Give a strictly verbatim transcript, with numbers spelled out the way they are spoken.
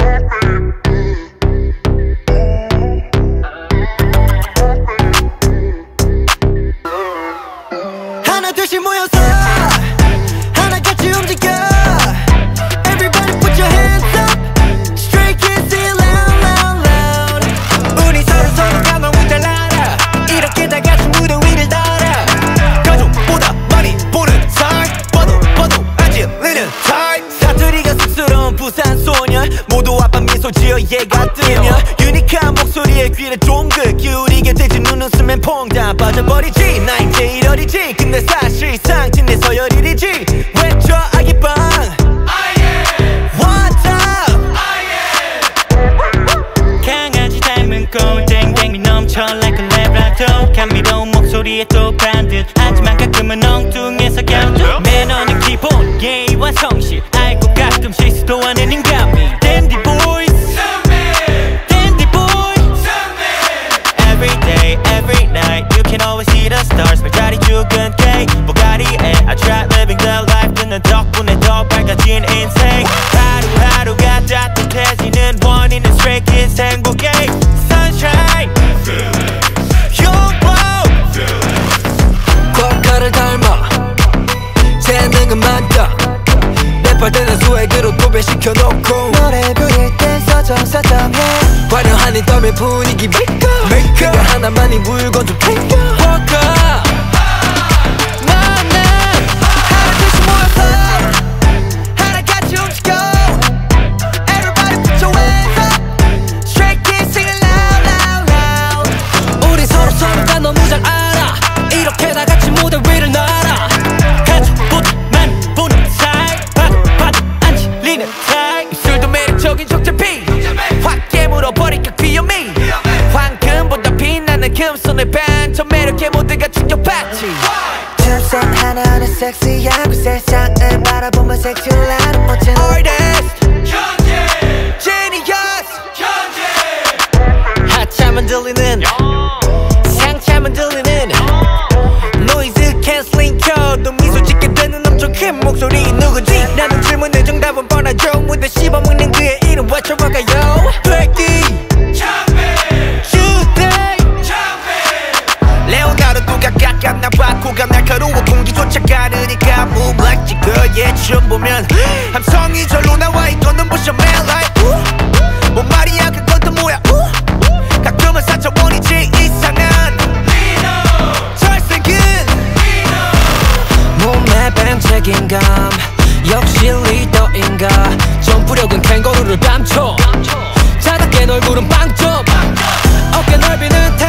하나 둘씩 모여서 하나같이 움직여. Everybody put your hands up. Stray kids say it loud loud loud. 우리 서로 서로 감동을 잘 알아. 이렇게 다 같이 무대 위를 달아. 가족보다 많이 보는 사이. 봐도 봐도 안 질리는 타입. 사투리가 쑥스러운 부산 소녀. 모두 아빠 미소 지어 얘가 뜨며. 유니크한 목소리에 귀를 쫑긋 기울이게 되지. 눈 웃으면 퐁당 빠져버리지. 나 이제 이러리지. 근데 사실상 진내 서열일이지. 외쳐 아기빵 What's up? 강아지 닮은 꼴땡땡이 넘쳐 like a labrador. 감미로운 목소리에 또 반듯 하지만 가끔은 엉뚱해서 갸우뚱. 매너는 기본 예의와 성실 알고 가끔씩 시도하는 인간미. Dandy boys Dandy boys Every day every night you can always see the stars. 별자리 죽은 K 보가리에 I try living the life. 듣는 덕분에 더 밝아진 인생. 하루하루가 따뜻해지는 원인은 Stray Kids 행복해. Sunshine 쿼카를 닮아 재능은 만다. 랩할 때는 스웩으로 도배시켜놓고 노래 부를 땐 서정서정해. 화려한 이 땀의 분위기 메이커 그거 하나만이 물건 좀 챙겨. 쿼카 나는 하나 둘씩 모여서 하나같이 움직여. Everybody put your hands up. Stray kids sing it loud loud loud. 우리 서로 서로가 너무 잘 알아. 이렇게 다 같이 무대 위를 날아. 가족보다 많이 보는 사이. 봐도 봐도 안 질리는 타입. 입술도 매력적인 적재피 확 깨물어버릴까 귀요미. 황금보다 빛나는 금손의 반전 매력에 모두가 충격받지. 춤선 하나하나 섹시하고 세상을 바라보면 섹시한 멋진 artist Genius 하차만 들리는 상차만 들리는 노이즈 캔슬링 켜도 미소 짓게 되는 엄청 큰 목소리 누구지? 라는 질문에 정답은 뻔하죠. 무대 씹어먹는 그의 이름 외쳐볼까요? 백기 레오나르도가 깎았나봐. 코가 날카로워 공기조차 가르니까 Move like the girl yeah. 춤 보면 함성이 절로 나와. 이거는 부셔 man like 우 뭔 말이야 그건 또 뭐야 우 가끔은 사차원이지 이상한 잘생긴 몸에 밴 책임감 역시 리더인가. 점프력은 캥거루를 감춰. 자답게 얼굴은 빵점 어깨 넓이는